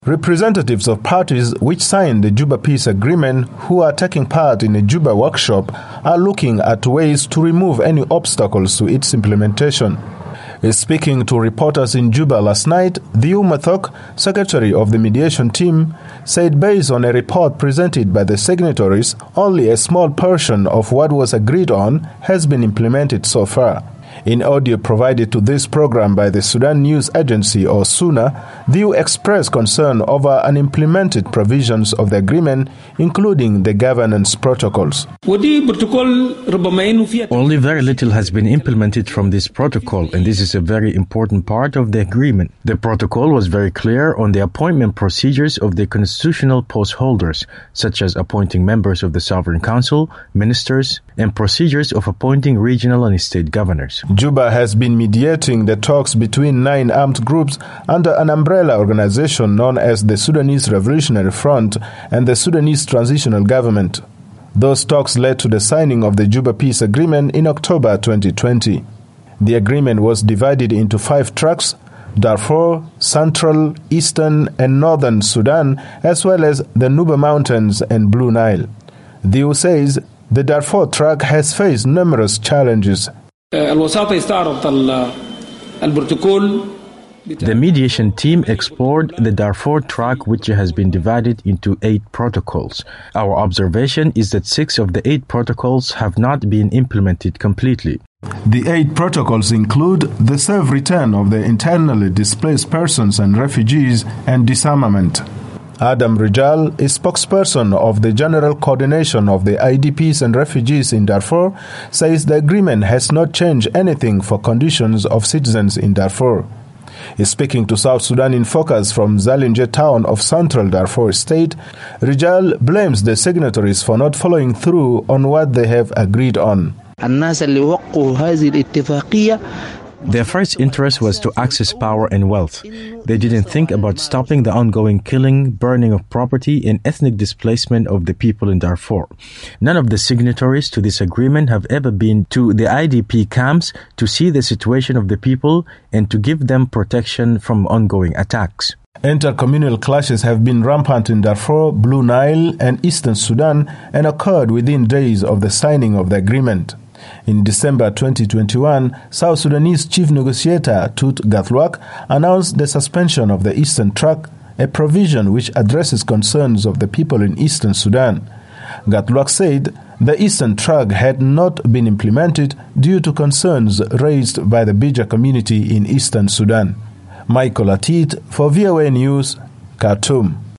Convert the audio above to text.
Representatives of parties which signed the Juba Peace Agreement who are taking part in a Juba workshop are looking at ways to remove any obstacles to its implementation. Speaking to reporters in Juba last night, Dhieu Mathok, secretary of the mediation team, said based on a report presented by the signatories, only a small portion of what was agreed on has been implemented so far. In audio provided to this program by the Sudan News Agency or SUNA, Dhieu expressed concern over unimplemented provisions of the agreement, including the governance protocols. Only very little has been implemented from this protocol, and this is a very important part of the agreement. The protocol was very clear on the appointment procedures of the constitutional post holders, such as appointing members of the Sovereign Council, ministers, and procedures of appointing regional and state governors. Juba has been mediating the talks between 9 armed groups under an umbrella organization known as the Sudanese Revolutionary Front and the Sudanese Transitional Government. Those talks led to the signing of the Juba Peace Agreement in October 2020. The agreement was divided into 5 tracks: Darfur, Central, Eastern and Northern Sudan, as well as the Nuba Mountains and Blue Nile. Dhieu says the Darfur track has faced numerous challenges. The mediation team explored the Darfur track, which has been divided into 8 protocols. Our observation is that 6 of the 8 protocols have not been implemented completely. The 8 protocols include the safe return of the internally displaced persons and refugees and disarmament. Adam Rijal, a spokesperson of the General Coordination of the IDPs and Refugees in Darfur, says the agreement has not changed anything for conditions of citizens in Darfur. Speaking to South Sudan in Focus from Zalinje town of Central Darfur State, Rijal blames the signatories for not following through on what they have agreed on. Their first interest was to access power and wealth. They didn't think about stopping the ongoing killing, burning of property, and ethnic displacement of the people in Darfur. None of the signatories to this agreement have ever been to the IDP camps to see the situation of the people and to give them protection from ongoing attacks. Intercommunal clashes have been rampant in Darfur, Blue Nile, and Eastern Sudan and occurred within days of the signing of the agreement. In December 2021, South Sudanese Chief Negotiator Tut Gathluak announced the suspension of the Eastern Track, a provision which addresses concerns of the people in Eastern Sudan. Gathluak said the Eastern Track had not been implemented due to concerns raised by the Bija community in Eastern Sudan. Michael Atit for VOA News, Khartoum.